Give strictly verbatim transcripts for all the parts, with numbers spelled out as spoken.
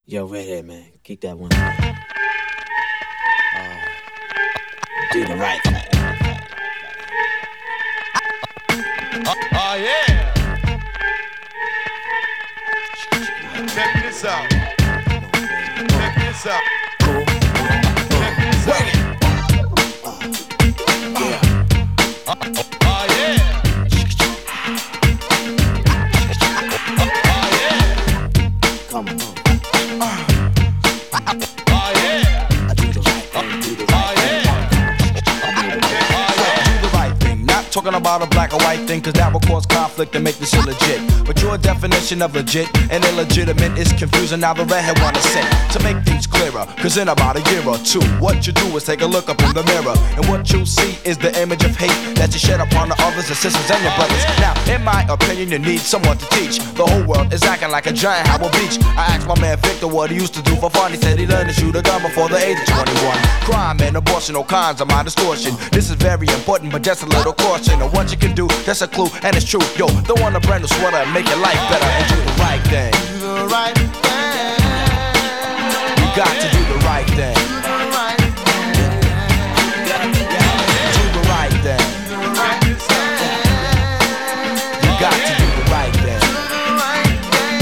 Yo, redhead man, keep that one. Uh, do the right thing. Oh, oh yeah. Check this out. Check this out. Check this out. Yeah. Oh, oh yeah. Oh yeah. Come on. Oh yeah. I do the right thing, do the Oh right thing. yeah. Do the right thing, not talking about a black or white thing, cause that will cause conflict and make this illegit. But your definition of legit and illegitimate is confusing. Now the redhead wanna say, to make things clearer, cause in about a year or two, what you do is take a look up in the mirror, and what you see is the image of hate that you shed upon the others, the sisters and your brothers. Now, in my opinion, you need someone to teach. The whole world is acting like a giant Howard Beach. I asked my man Victor what he used to do for fun. He said he learned to shoot a gun before the age of twenty-one. Crime and abortion, all kinds of my distortion. This is very important, but just a little caution of what you can do. That's a clue, and it's true. Yo, don't want a brand new sweater and make your life better and do the right thing. Do the right thing. You got to do the right thing. Do the right thing. Do the right thing. Check this out. You got to do the right thing. Do the right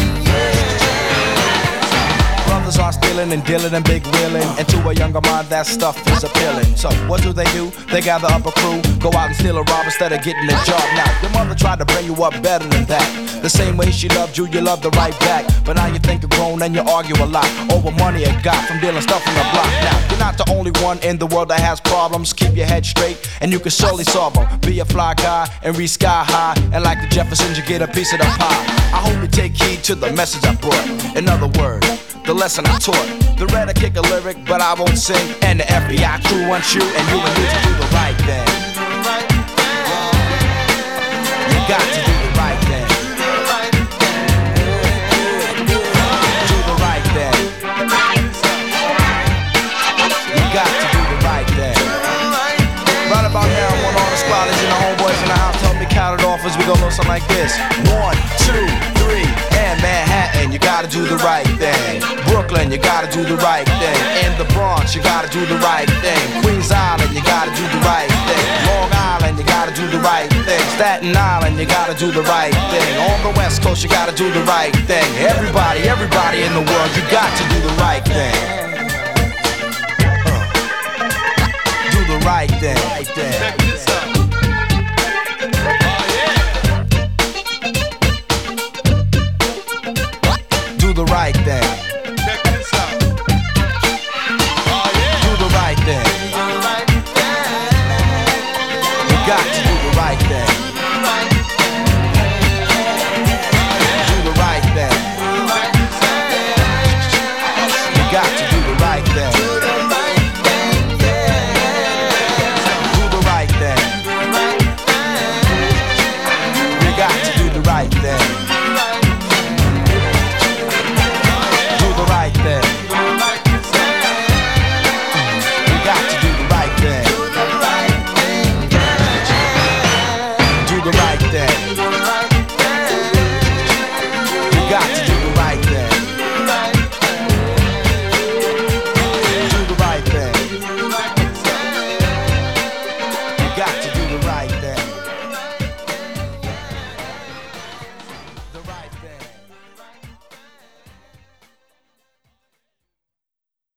thing. Brothers are stealing and dealing and big wheeling, and to a younger mind that stuff is appealing. So what do they do? They gather up a crew, go out and steal a rob instead of getting a job. Now your mother tried to bring you up better than that. The same way she loved you, you loved her right back. But now you think you're grown and you argue a lot over money you got from dealing stuff from the block. Now you're not the only one in the world that has problems. Keep your head straight and you can surely solve them. Be a fly guy and reach sky high, and like the Jeffersons you get a piece of the pie. I hope you take heed to the message I brought. In other words, the lesson I taught. The red I kick a lyric, but I won't sing. And the F B I crew wants you, and you and me to do the right thing. Do the right thing. You got to do the right thing. Do the right thing. Do the right thing. You got to do the right thing. Right about now, I want all the squatters and the homeboys in the house. Tell me count it off as we go look something like this. One, two, three, and Manhattan, you gotta do the right thing. Brooklyn, you gotta do the right thing. In the Bronx, you gotta do the right thing. Queens Island, you gotta do the right thing. Long Island, you gotta do the right thing. Staten Island, you gotta do the right thing. On the West Coast, you gotta do the right thing. Everybody, everybody in the world, you got to do the right thing. Uh, do the right thing. Right thing. Check this out. Oh yeah. Do the right thing.